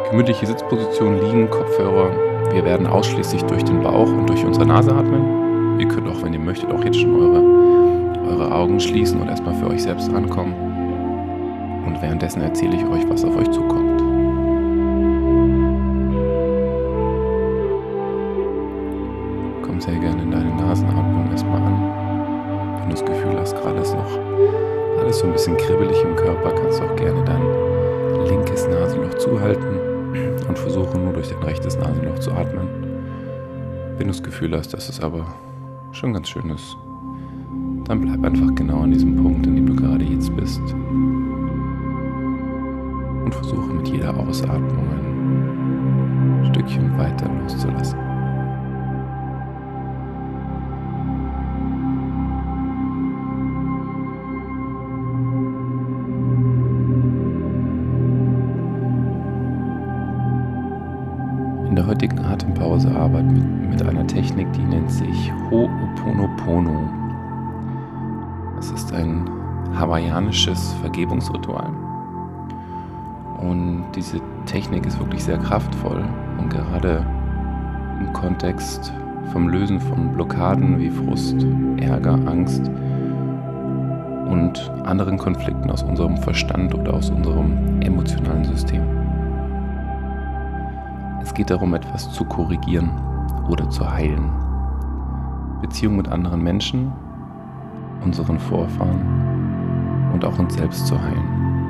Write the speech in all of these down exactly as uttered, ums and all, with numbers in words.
Gemütliche Sitzposition, liegen, Kopfhörer. Wir werden ausschließlich durch den Bauch und durch unsere Nase atmen. Ihr könnt auch, wenn ihr möchtet, auch jetzt schon eure, eure Augen schließen und erstmal für euch selbst ankommen. Und währenddessen erzähle ich euch, was auf euch zukommt. Komm sehr gerne in deine Nasenatmung erstmal an. Wenn du das Gefühl hast, gerade ist noch alles so ein bisschen kribbelig im Körper, kannst du auch gerne dein linkes Nasenloch zuhalten und versuche nur durch dein rechtes Nasenloch zu atmen. Wenn du das Gefühl hast, dass es aber schon ganz schön ist, dann bleib einfach genau an diesem Punkt, an dem du gerade jetzt bist. Und versuche mit jeder Ausatmung ein Stückchen weiter loszulassen. In der heutigen Atempause arbeiten wir mit einer Technik, die nennt sich Ho'oponopono. Es ist ein hawaiianisches Vergebungsritual. Und diese Technik ist wirklich sehr kraftvoll und gerade im Kontext vom Lösen von Blockaden wie Frust, Ärger, Angst und anderen Konflikten aus unserem Verstand oder aus unserem emotionalen System. Es geht darum, etwas zu korrigieren oder zu heilen. Beziehungen mit anderen Menschen, unseren Vorfahren und auch uns selbst zu heilen.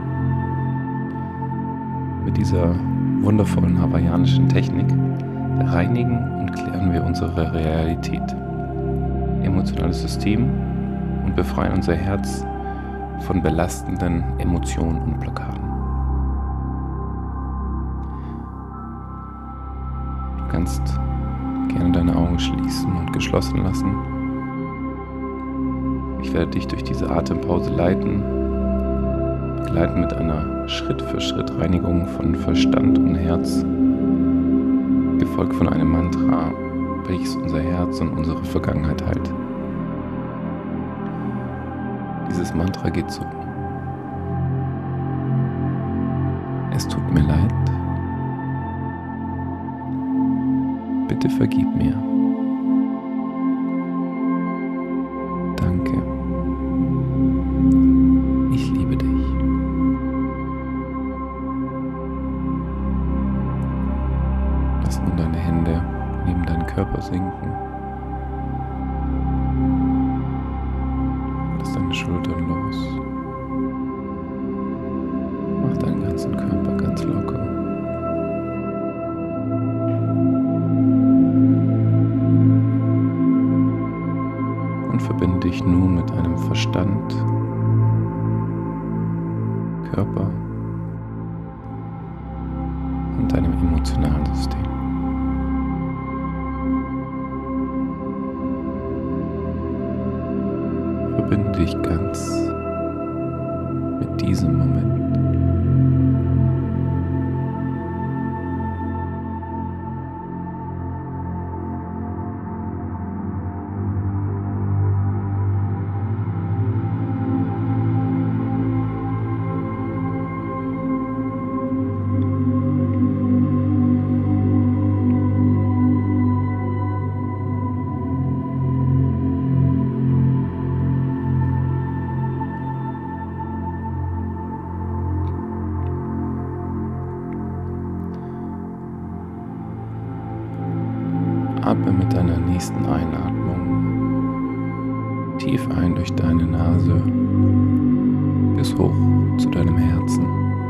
Mit dieser wundervollen hawaiianischen Technik reinigen und klären wir unsere Realität, emotionales System und befreien unser Herz von belastenden Emotionen und Blockaden. Du kannst gerne deine Augen schließen und geschlossen lassen. Ich werde dich durch diese Atempause leiten, begleiten mit einer Schritt-für-Schritt-Reinigung von Verstand und Herz, gefolgt von einem Mantra, welches unser Herz und unsere Vergangenheit heilt. Dieses Mantra geht so: Es tut mir leid. Bitte vergib mir. Danke. Ich liebe dich. Lass nun deine Hände neben deinen Körper sinken. Lass deine Schultern los. Mach deinen ganzen Körper ganz locker. Und verbinde dich nun mit deinem Verstand, Körper und deinem emotionalen System. Verbinde dich ganz mit diesem Moment. Atme mit deiner nächsten Einatmung tief ein durch deine Nase bis hoch zu deinem Herzen.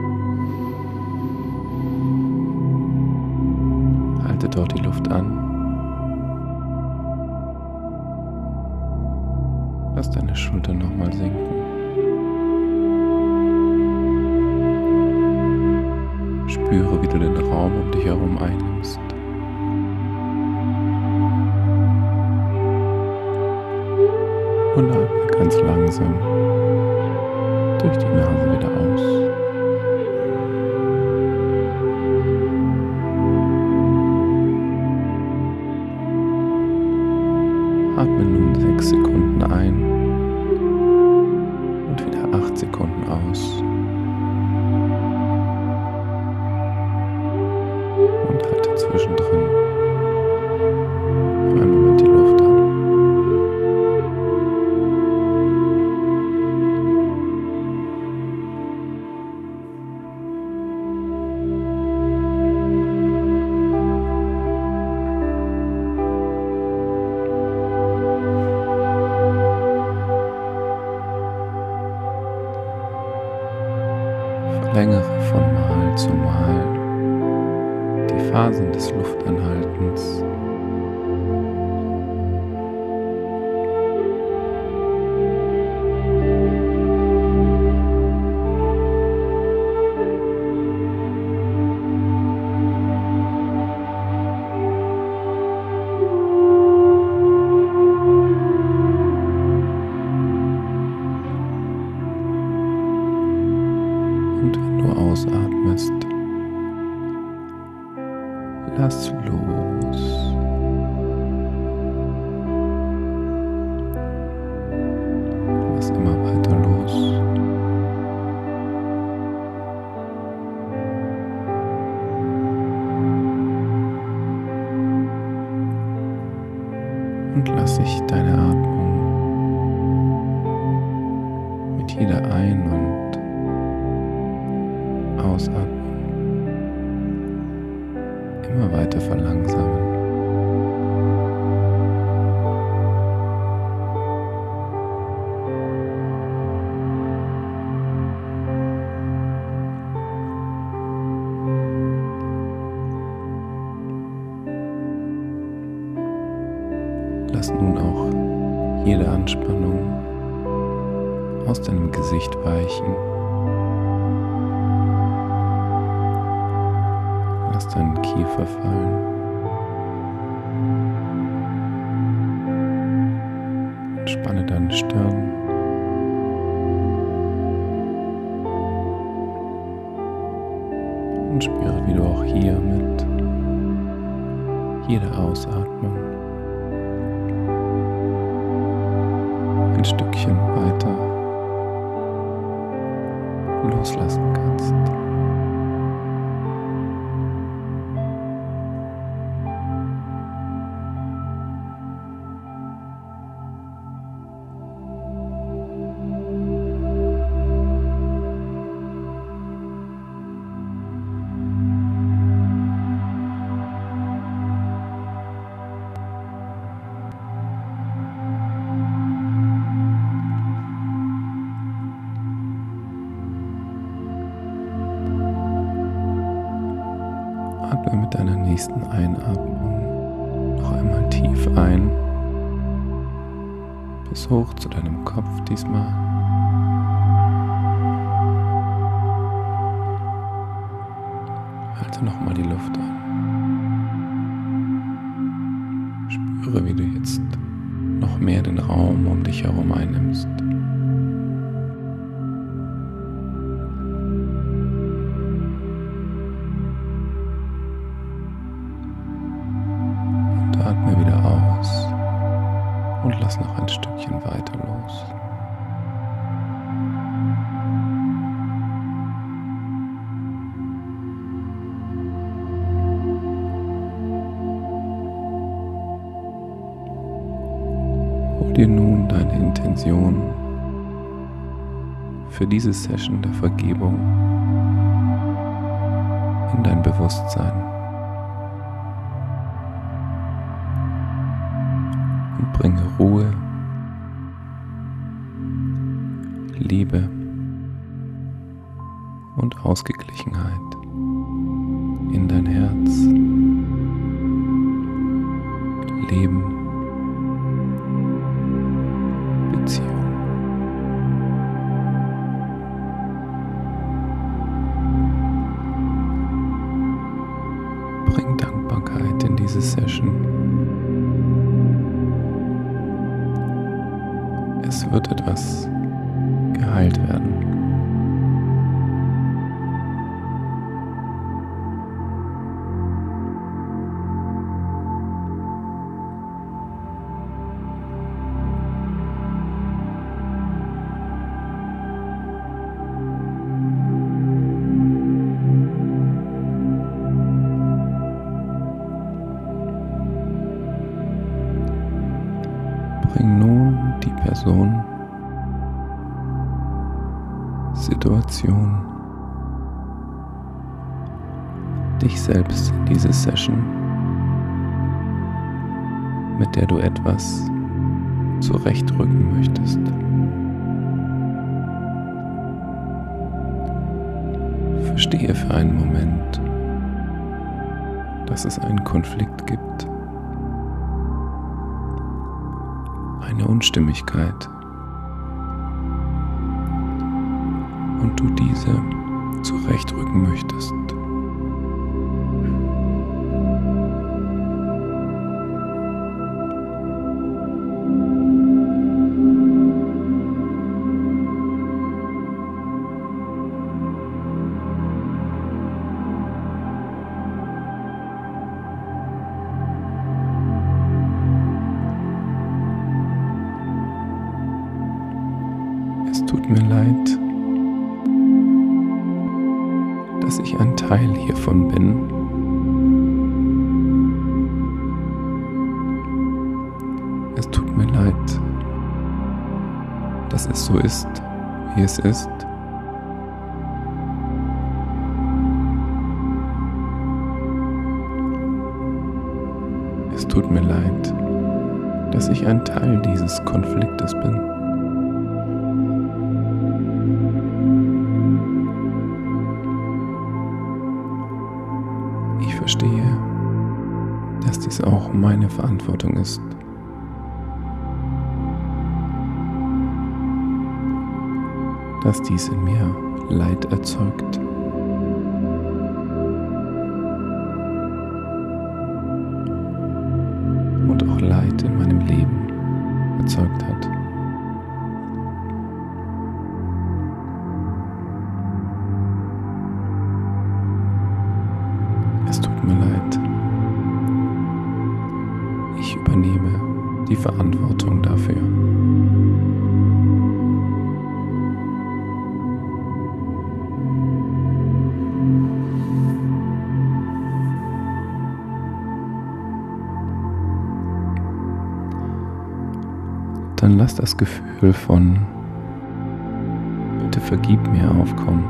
Halte dort die Luft an. Lass deine Schultern nochmal sinken. Spüre, wie du den Raum um dich herum einnimmst. Und atme ganz langsam durch die Nase wieder aus. Atme nun sechs Sekunden ein und wieder acht Sekunden aus. und halte zwischendrin für einen Moment die Luft an. Verlängere von Mal zu Mal die Phasen des Luftanhaltens. Und wenn du ausatmest, lass los. Lass immer weiter los. Und lass sich deine Atmung mit jeder Ein- und Ausatmung immer weiter verlangsamen. Lass nun auch jede Anspannung aus deinem Gesicht weichen. Lass deinen Kiefer fallen. Entspanne deine Stirn. Und spüre, wie du auch hier mit jeder Ausatmung ein Stückchen weiter loslassen kannst. Atme mit deiner nächsten Einatmung noch einmal tief ein, bis hoch zu deinem Kopf diesmal. Halte nochmal die Luft an. Spüre, wie du jetzt noch mehr den Raum um dich herum einnimmst. Atme wieder aus und lass noch ein Stückchen weiter los. Hol dir nun deine Intention für diese Session der Vergebung in dein Bewusstsein. Bringe Ruhe, Liebe und Ausgeglichenheit in dein Herz. Leben, Beziehung. Bring Dankbarkeit in diese Session. Es wird etwas geheilt werden. Bring nun die Person, Situation, dich selbst in diese Session, mit der du etwas zurechtrücken möchtest. Verstehe für einen Moment, dass es einen Konflikt gibt, eine Unstimmigkeit und du diese zurechtrücken möchtest. Es tut mir leid, dass ich ein Teil hiervon bin. Es tut mir leid, dass es so ist, wie es ist. Es tut mir leid, dass ich ein Teil dieses Konfliktes bin. Ich verstehe, dass dies auch meine Verantwortung ist. Dass dies in mir Leid erzeugt. Und auch Leid in meinem Leben erzeugt hat. Es tut mir leid. Ich übernehme die Verantwortung dafür. Dann lass das Gefühl von „Bitte vergib mir“ aufkommen.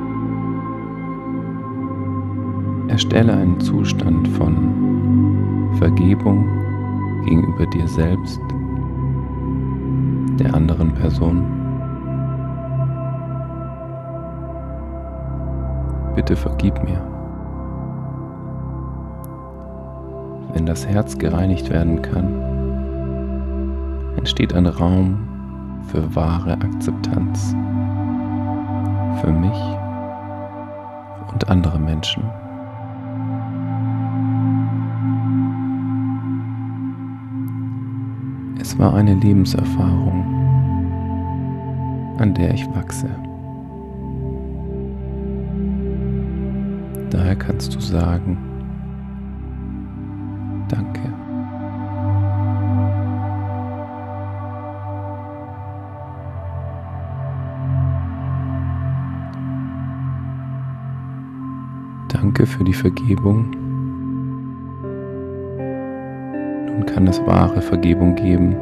Erstelle einen Zustand von Vergebung gegenüber dir selbst, der anderen Person. Bitte vergib mir. Wenn das Herz gereinigt werden kann, entsteht ein Raum für wahre Akzeptanz, für mich und andere Menschen. Es war eine Lebenserfahrung, an der ich wachse. Daher kannst du sagen, danke. Danke für die Vergebung. Nun kann es wahre Vergebung geben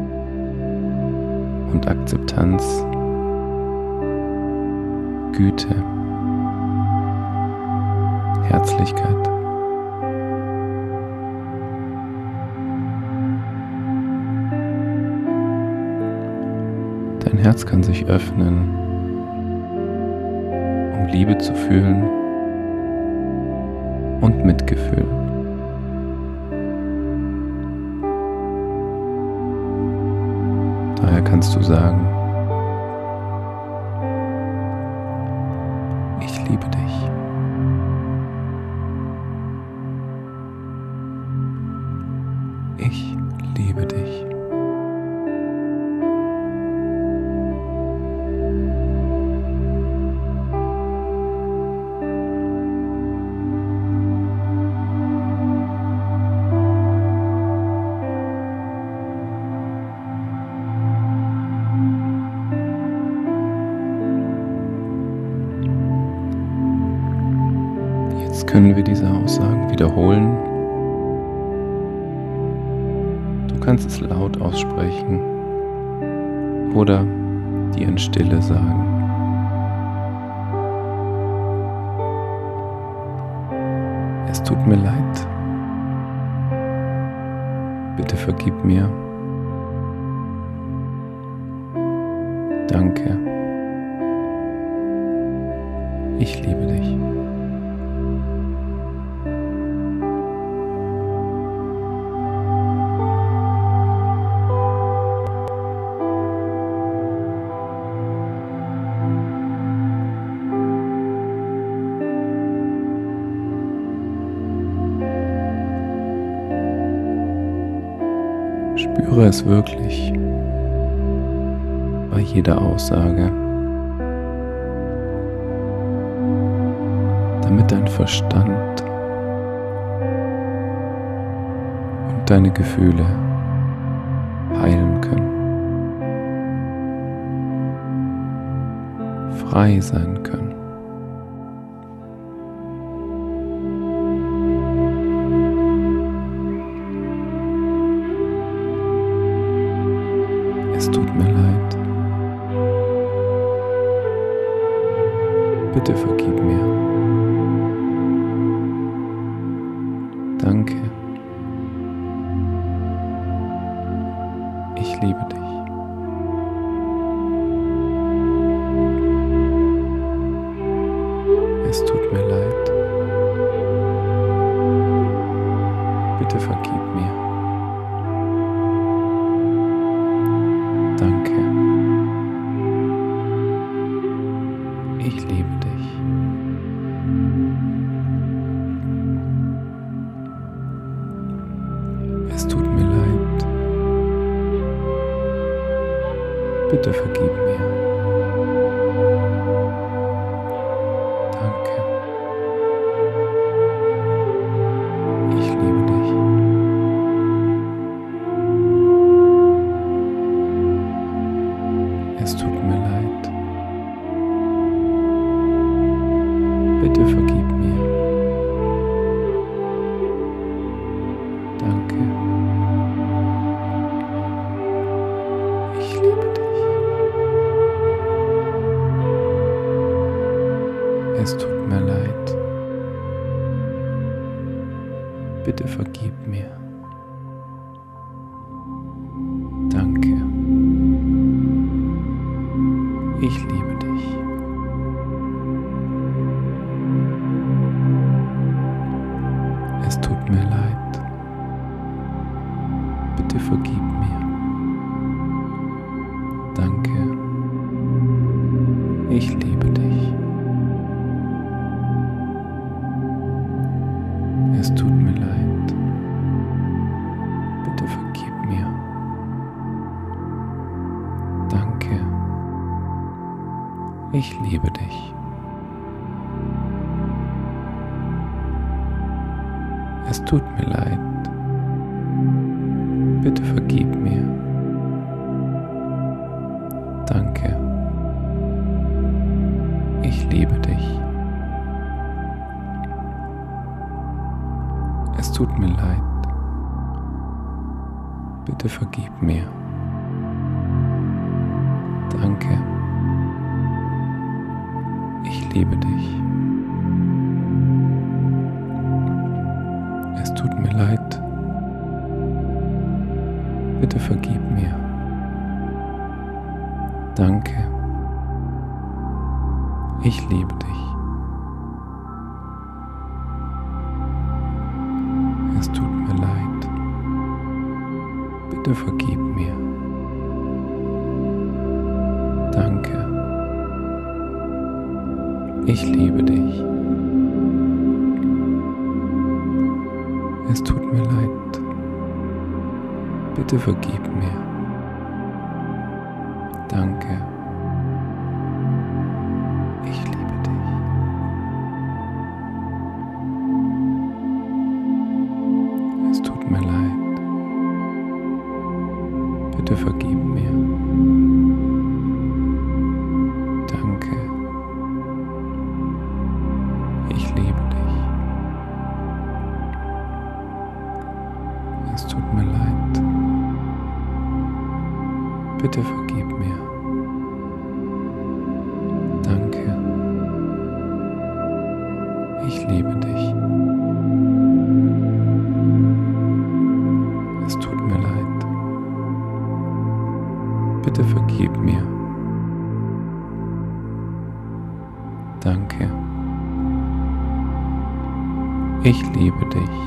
und Akzeptanz, Güte, Herzlichkeit. Dein Herz kann sich öffnen, um Liebe zu fühlen und Mitgefühl. Daher kannst du sagen, ich liebe dich. Ich liebe dich. Können wir diese Aussagen wiederholen. Du kannst es laut aussprechen oder dir in Stille sagen. Es tut mir leid. Bitte vergib mir. Danke. Ich liebe dich. Spüre es wirklich bei jeder Aussage, damit dein Verstand und deine Gefühle heilen können, frei sein können. Es tut mir leid. Bitte vergib mir. Danke. Ich liebe dich. Es tut mir leid. Bitte vergib mir. Danke. Ich liebe dich. Es tut mir leid. Bitte vergib mir. Danke. Ich liebe dich. Es tut mir leid. Bitte vergib mir. Danke. Ich liebe dich. Es tut mir leid. Bitte vergib mir. Danke. Ich liebe dich. Es tut mir leid. Bitte vergib mir. Danke. Ich liebe dich. Es tut mir leid. Bitte vergib mir. Danke. Ich liebe dich. Es tut mir leid. Bitte vergib mir. Danke. Ich liebe dich. Es tut mir leid. Bitte vergib mir. Danke. Ich liebe dich. Es tut mir leid. Bitte vergib mir. Danke. Ich liebe dich. Es tut mir leid. Bitte vergib mir. Danke. Ich liebe dich. Es tut mir leid. Bitte vergib mir. Danke. Ich liebe dich. Es tut mir leid. Bitte vergib mir. Danke. Ich liebe dich. Es tut mir leid. Bitte vergib mir. Danke. Ich liebe dich. Es tut mir leid. Bitte vergib mir. Danke. Ich liebe dich.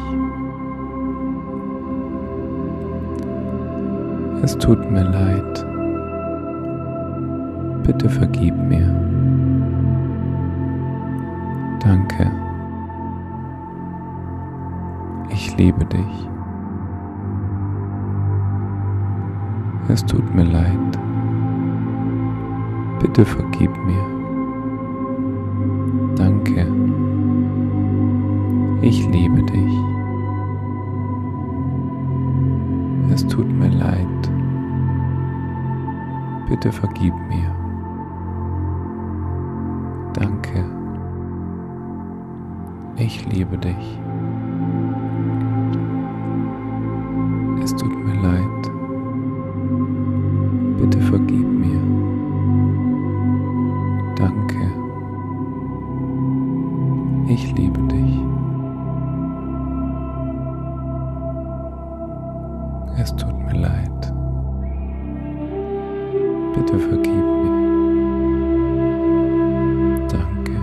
Es tut mir leid. Bitte vergib mir. Danke. Ich liebe dich. Es tut mir leid. Bitte vergib mir. Danke. Ich liebe dich. Es tut mir leid. Bitte vergib mir. Danke. Ich liebe dich. Es tut mir leid. Bitte vergib mir. Danke. Ich liebe dich. Es tut mir leid. Bitte vergib mir. Danke.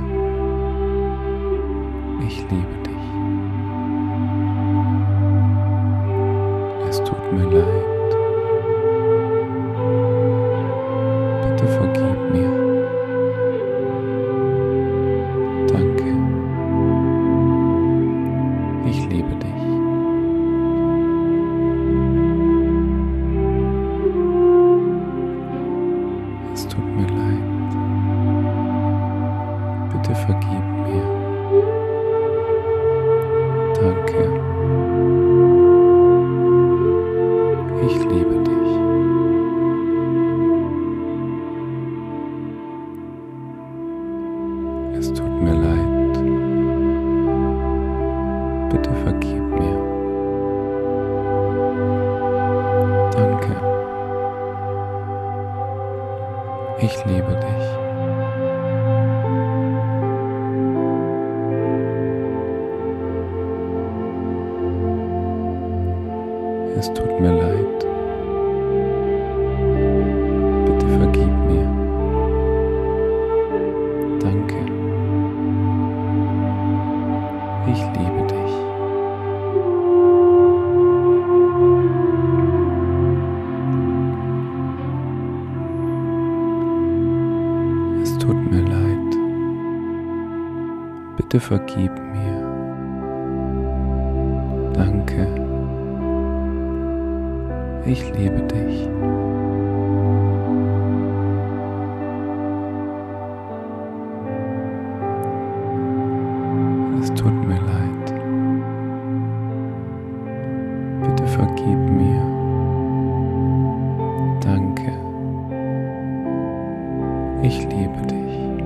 Ich liebe dich. Es tut mir leid. Bitte vergib mir. Danke. Ich liebe dich. Es tut mir leid. Bitte vergib mir. Danke. Ich liebe dich. Es tut mir leid. Bitte vergib mir. Danke. Ich liebe dich. Es tut mir leid. Bitte vergib mir. Danke. Ich liebe dich. Es tut mir leid. Bitte vergib mir. Danke. Ich liebe dich. Es tut mir leid. Bitte vergib mir. Danke. Ich liebe dich.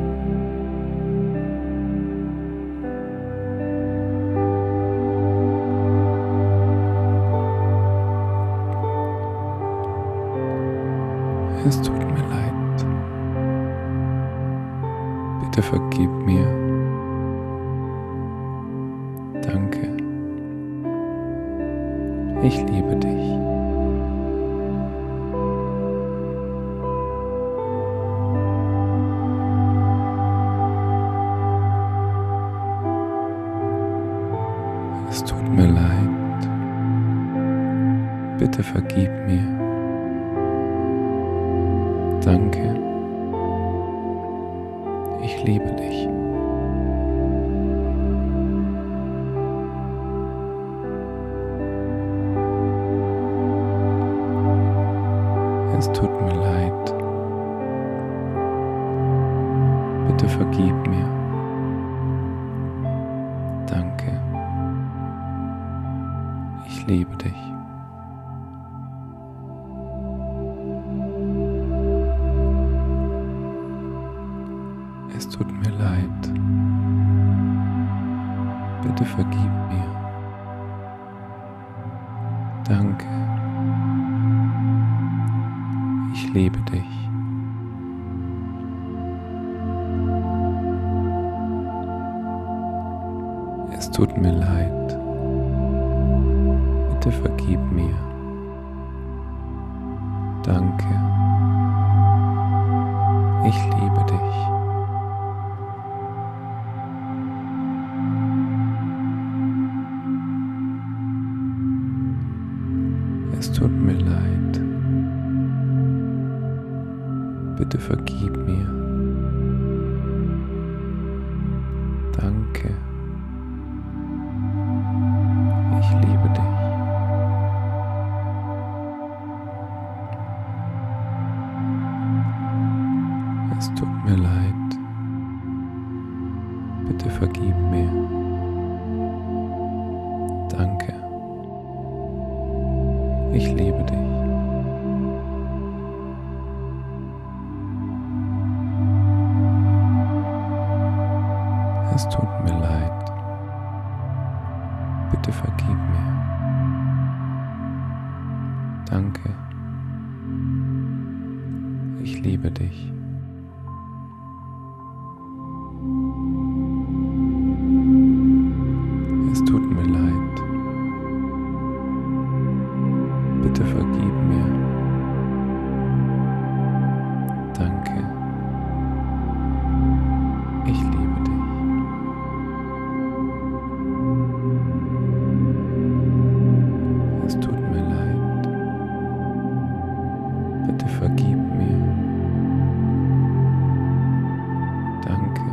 Es tut mir leid. Bitte vergib mir. Danke. Ich liebe dich. Es tut mir leid. Bitte vergib mir. Danke. Ich liebe dich. Es tut mir leid. Bitte vergib mir. Danke. Ich liebe dich. Es tut mir leid. Bitte vergib mir. Danke. Ich Ich liebe dich. Es tut mir leid. Bitte vergib mir. Danke. Ich liebe dich. Es tut mir leid. Bitte vergib mir. Danke. Ich liebe dich. Es tut mir leid. Bitte vergib mir. Danke. Ich liebe dich. Es tut mir leid. Bitte vergib mir. Danke. Ich liebe dich. Es tut mir leid. Bitte vergib mir. Danke. Ich liebe dich. Es tut mir leid. Bitte vergib mir. Danke.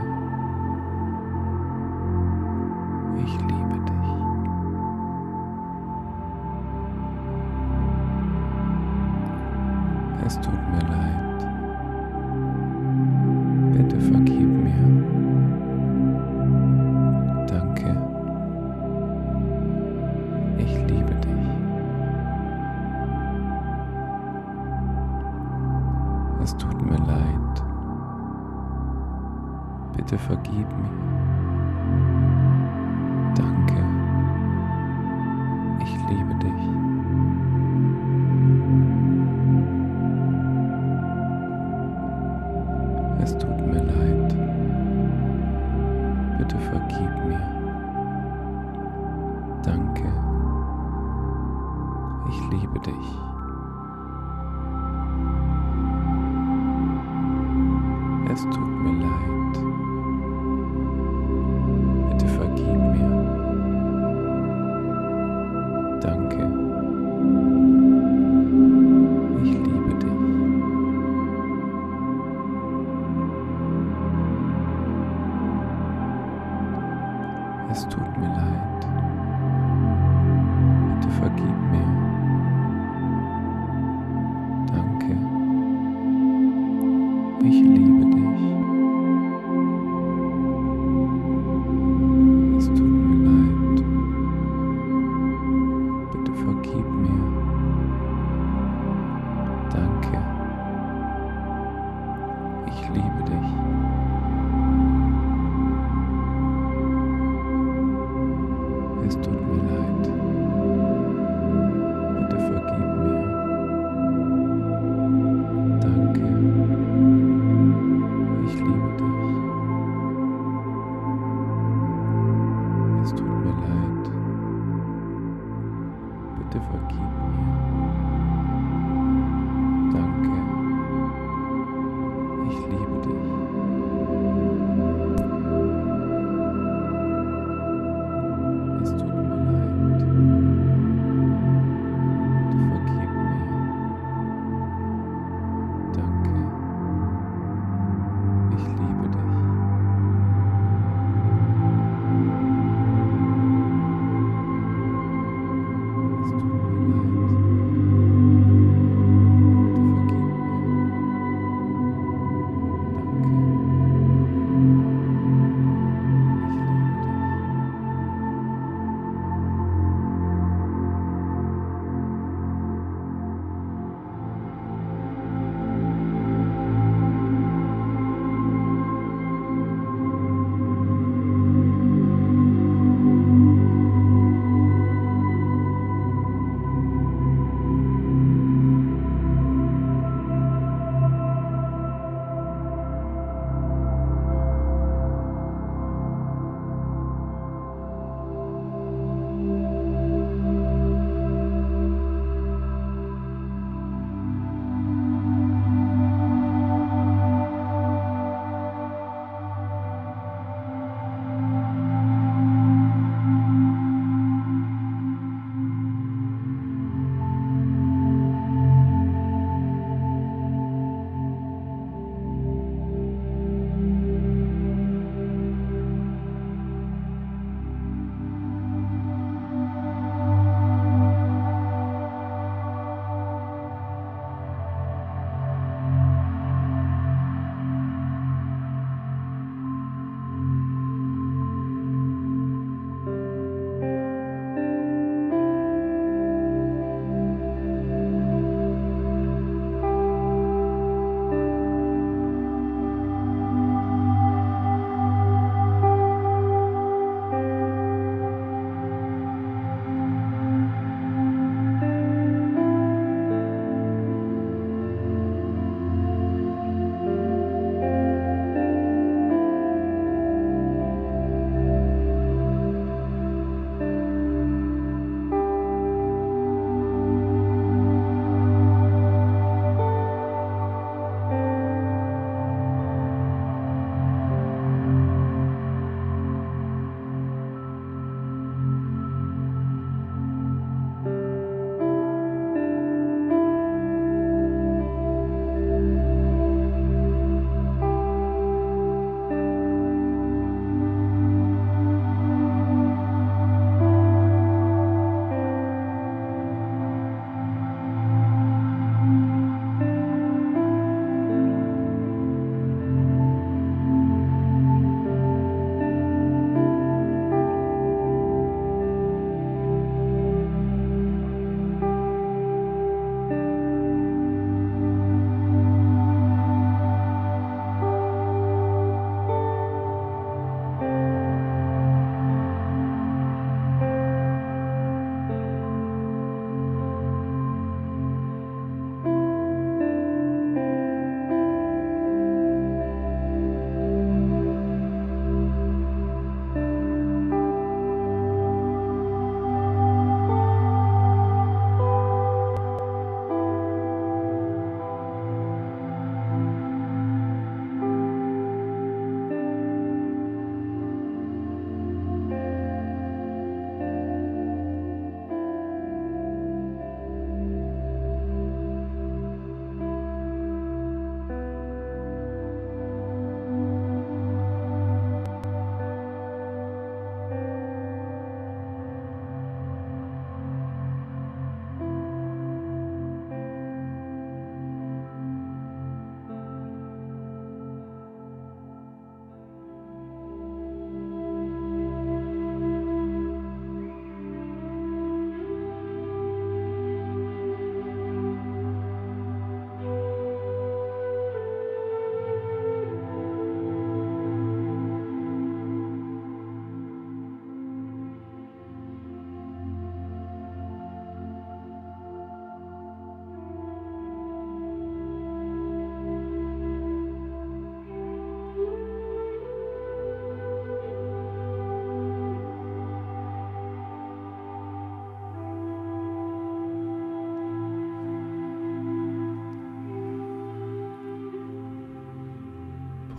Ich liebe dich. Es tut mir leid. Bitte vergib mir. Danke. Ich liebe dich. Es tut mir leid. Bitte vergib mir. Danke. Ich liebe dich. Es tut mir leid. Bitte vergib mir. Danke. Ich liebe dich. Es tut mir leid. Bitte vergib mir. Danke. Ich liebe dich. Es tut mir leid. Bitte vergib mir. Danke. Ich liebe dich. Es tut mir leid. Bitte vergib mir. Danke. Ich liebe dich. Es tut mir leid. Bitte vergib mir. Danke. Ich liebe dich. Es tut mir leid. Bitte vergib mir. Danke. Ich liebe dich. Es tut mir leid. Bitte vergib mir. Danke. Ich liebe dich. Es tut mir leid.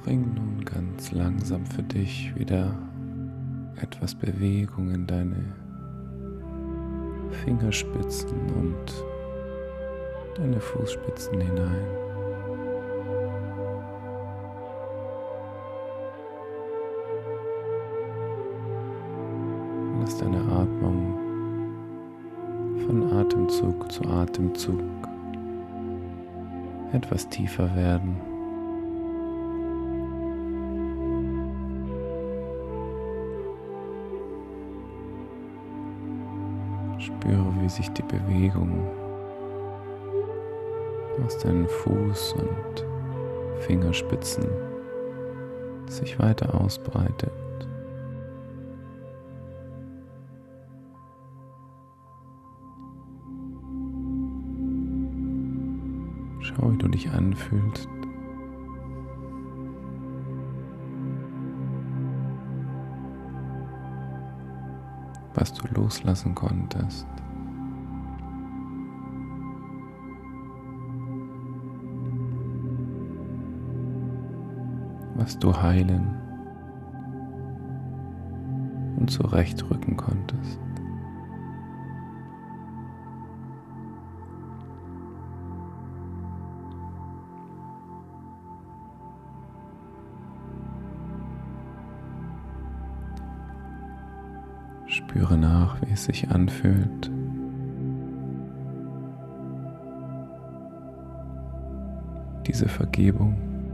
Bring nun ganz langsam für dich wieder etwas Bewegung in deine Fingerspitzen und deine Fußspitzen hinein. Lass deine Atmung von Atemzug zu Atemzug etwas tiefer werden. Spüre, wie sich die Bewegung aus deinen Fuß- und Fingerspitzen sich weiter ausbreitet. Schau, wie du dich anfühlst. Was du loslassen konntest. Was du heilen und zurechtrücken konntest. Spüre nach, wie es sich anfühlt, diese Vergebung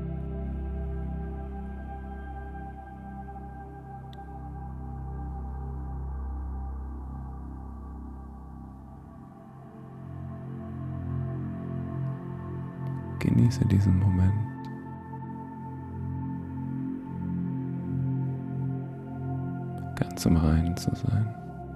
genieße diesen Moment. Ganz im Reinen zu sein.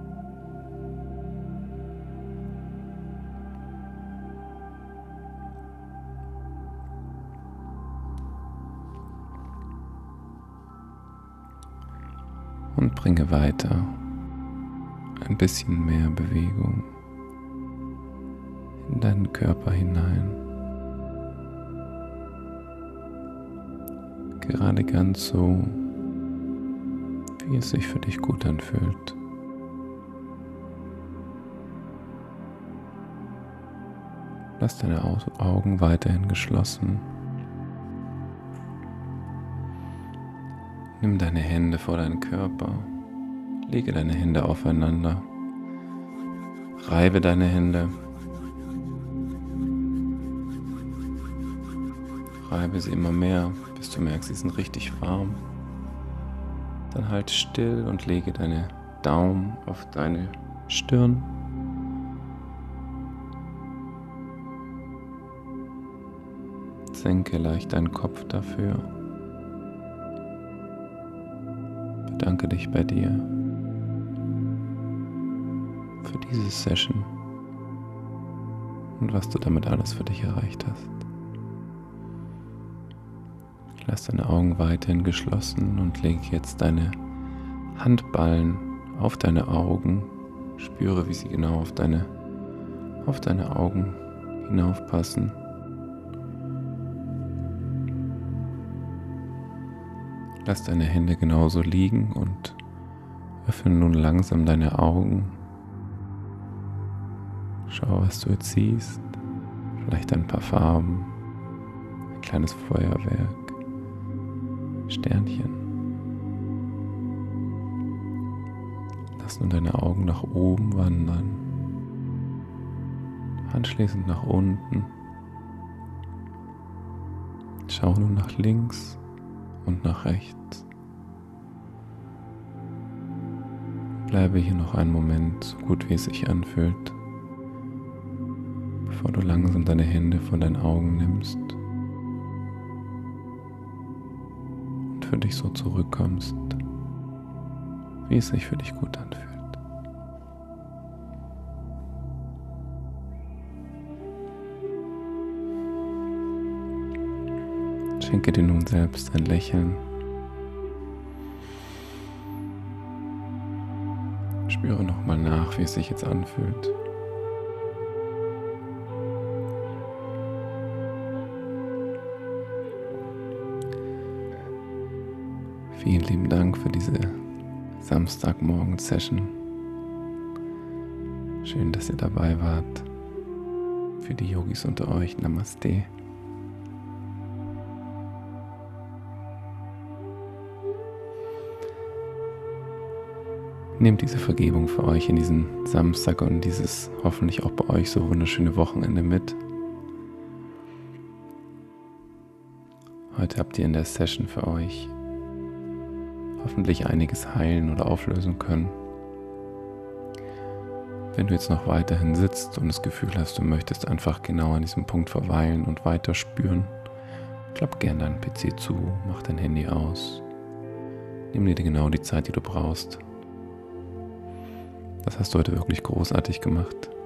Und bringe weiter ein bisschen mehr Bewegung in deinen Körper hinein. Gerade ganz so, wie es sich für dich gut anfühlt. Lass deine Augen weiterhin geschlossen. Nimm deine Hände vor deinen Körper, lege deine Hände aufeinander, reibe deine Hände, reibe sie immer mehr, bis du merkst, sie sind richtig warm. Dann halt still und lege deine Daumen auf deine Stirn. Senke leicht deinen Kopf dafür. Bedanke dich bei dir für diese Session und was du damit alles für dich erreicht hast. Lass deine Augen weiterhin geschlossen und lege jetzt deine Handballen auf deine Augen. Spüre, wie sie genau auf deine, auf deine Augen hinaufpassen. Lass deine Hände genauso liegen und öffne nun langsam deine Augen. Schau, was du jetzt siehst. Vielleicht ein paar Farben, ein kleines Feuerwerk, Sternchen. Lass nun deine Augen nach oben wandern, anschließend nach unten. Schau nun nach links und nach rechts. Bleibe hier noch einen Moment, so gut wie es sich anfühlt, bevor du langsam deine Hände von deinen Augen nimmst und für dich so zurückkommst, wie es sich für dich gut anfühlt. Schenke dir nun selbst ein Lächeln. Spüre nochmal nach, wie es sich jetzt anfühlt. Vielen lieben Dank für diese Samstagmorgen-Session. Schön, dass ihr dabei wart. Für die Yogis unter euch, Namaste. Nehmt diese Vergebung für euch in diesen Samstag und dieses hoffentlich auch bei euch so wunderschöne Wochenende mit. Heute habt ihr in der Session für euch hoffentlich einiges heilen oder auflösen können. Wenn du jetzt noch weiterhin sitzt und das Gefühl hast, du möchtest einfach genau an diesem Punkt verweilen und weiter spüren, klapp gerne deinen P C zu, mach dein Handy aus. Nimm dir genau die Zeit, die du brauchst. Das hast du heute wirklich großartig gemacht.